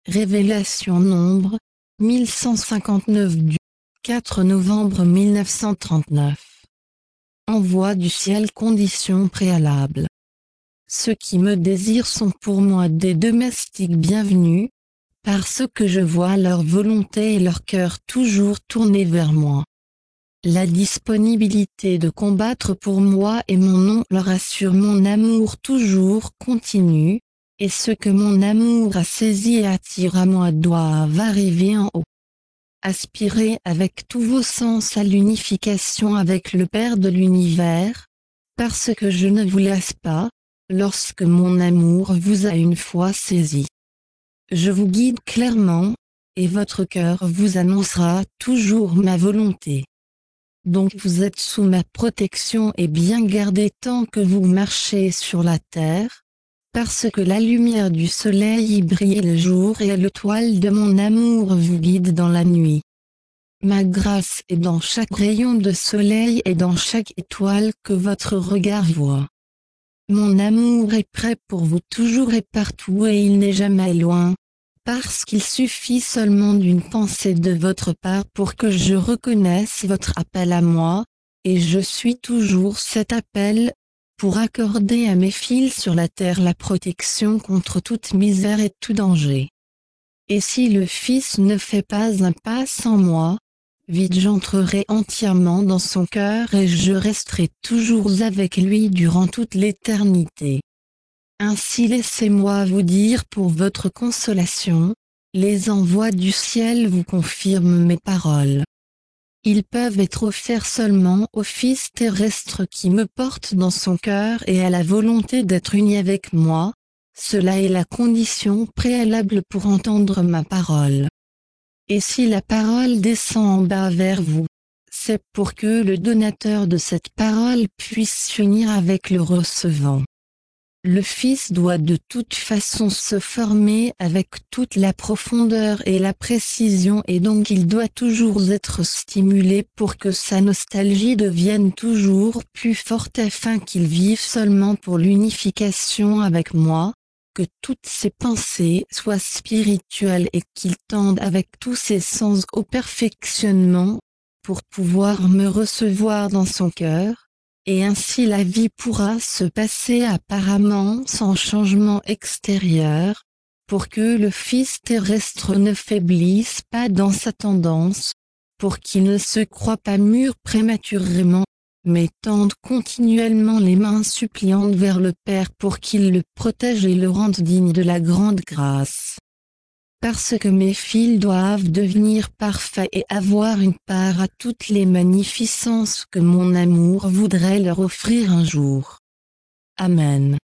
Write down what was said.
Révélation Nombre, 1159 du 4 novembre 1939. Envoi du ciel, conditions préalables. Ceux qui me désirent sont pour moi des domestiques bienvenus, parce que je vois leur volonté et leur cœur toujours tournés vers moi. La disponibilité de combattre pour moi et mon nom leur assure mon amour toujours continu, et ce que mon amour a saisi et attire à moi doivent arriver en haut. Aspirez avec tous vos sens à l'unification avec le Père de l'univers, parce que je ne vous laisse pas, lorsque mon amour vous a une fois saisi. Je vous guide clairement, et votre cœur vous annoncera toujours ma volonté. Donc vous êtes sous ma protection et bien gardés tant que vous marchez sur la terre, parce que la lumière du soleil y brille le jour et l'étoile de mon amour vous guide dans la nuit. Ma grâce est dans chaque rayon de soleil et dans chaque étoile que votre regard voit. Mon amour est prêt pour vous toujours et partout et il n'est jamais loin, parce qu'il suffit seulement d'une pensée de votre part pour que je reconnaisse votre appel à moi, et je suis toujours cet appel, pour accorder à mes fils sur la terre la protection contre toute misère et tout danger. Et si le Fils ne fait pas un pas sans moi, vite j'entrerai entièrement dans son cœur et je resterai toujours avec lui durant toute l'éternité. Ainsi laissez-moi vous dire pour votre consolation, les envois du ciel vous confirment mes paroles. Ils peuvent être offerts seulement au Fils terrestre qui me porte dans son cœur et a la volonté d'être uni avec moi, cela est la condition préalable pour entendre ma parole. Et si la parole descend en bas vers vous, c'est pour que le donateur de cette parole puisse s'unir avec le recevant. Le Fils doit de toute façon se former avec toute la profondeur et la précision et donc il doit toujours être stimulé pour que sa nostalgie devienne toujours plus forte afin qu'il vive seulement pour l'unification avec moi, que toutes ses pensées soient spirituelles et qu'il tende avec tous ses sens au perfectionnement, pour pouvoir me recevoir dans son cœur. Et ainsi la vie pourra se passer apparemment sans changement extérieur, pour que le Fils terrestre ne faiblisse pas dans sa tendance, pour qu'il ne se croie pas mûr prématurément, mais tende continuellement les mains suppliantes vers le Père pour qu'il le protège et le rende digne de la grande grâce. Parce que mes fils doivent devenir parfaits et avoir une part à toutes les magnificences que mon amour voudrait leur offrir un jour. Amen.